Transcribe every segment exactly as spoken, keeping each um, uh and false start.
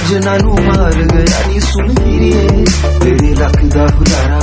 सजना नू मार गया नी सुन हीरिए तेरे लक दा हुलारा।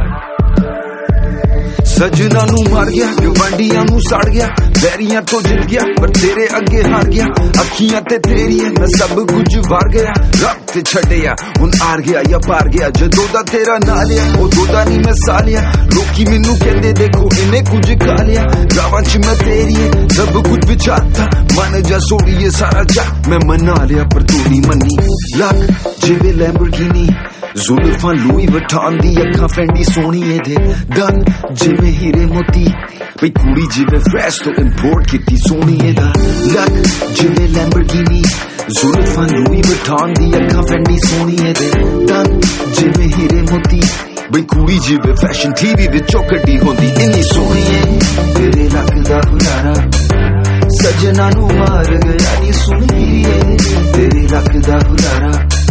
सजना नू मार गया गवांडियां नू साड़ गया, बैरियां तो जित गया पर तेरे अगे हार गया। अखियां ते तेरी है मैं सब कुछ वार गया, रब ते छड़िया हुन आर गया या पार गया। जदों दा तेरा ना लिया उदों दा नहीं मैं सा लिया, लोकी मैनू कहंदे देखो इन्हें कुछ खा लिया। गावां च मैं तेरी है सब कुछ विचारता, मन जा सोड़िए सारा जग मैं मना लिया पर तू नहीं मनी। लक जिवे लैम्बोर्गिनी जुल्फां लुई वठान दी, अखां फैंडी सोहनी दे दन जिवे हीरे मोती, बई कुड़ी जिवे फ्रेश तो इंपोर्ट कीती सोहनी दा। लक जिवे लैम्बोर्गिनी जुल्फां लुई वठान दी, अखां फैंडी सोहनी दे दन जिवे हीरे मोती, बई कुड़ी जिवे फैशन टीवी विचों कड्डी होंदी इन्नी सोहनी है तेरे लक दा हुलारा। सजना नू मार गया नी सुन हीरिए तेरे लक दा हुलारा।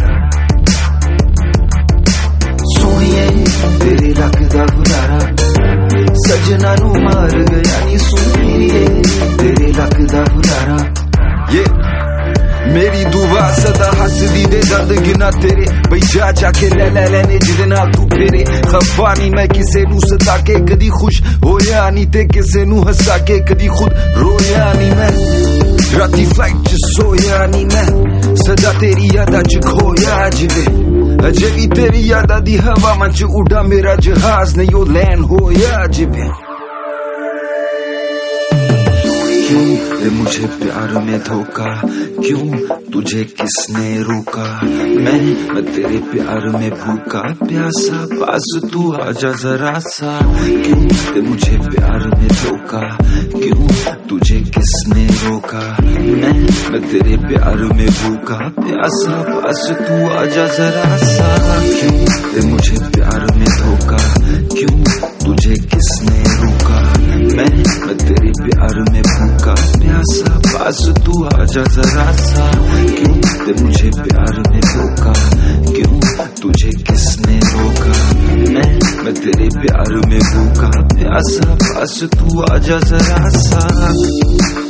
सोहणिए तेरे लक दा हुलारा, सजना नू मार गया नी सुन हीरिए तेरे लक दा हुलारा। ये मेरी दुआ सदा हसदी दे दर्द गिना तेरे, बई जा जाके ले ले लेने जिदे नाल तू फेरे। खफा नहीं मैं किसे नू सता के कदी खुश होया नी, ते किसे नू हसा के कदी खुद रोया नी। मैं राती फ्लाइट च सोया नी, मैं सदा तेरी यादा च खोया जिवे, अजे भी तेरी यादा दी हवा मंच उड़ा मेरा जहाज नहीं ओ लैंड होया जिवे। क्यों दे मुझे प्यार में धोखा, क्यों तुझे किसने रोका। मैं मैं तेरे प्यार में भूखा प्यासा, पास तू आजा जरा सा। क्यों दे मुझे प्यार में धोखा, क्यों तुझे किसने रोका। मैं मैं तेरे प्यार में भूखा प्यासा, पास तू आजा जरा सा। क्यों दे मुझे प्यार में धोखा, क्यों तुझे किसने रोका। मैं मैं तेरे प्यार में भूखा प्यासा, पास तू आजा जरा सा। क्यों दे मुझे प्यार में धोखा, क्यों तुझे किसने रोका। मैं मैं तेरे प्यार में भूखा प्यासा, पास तू आजा जरा सा।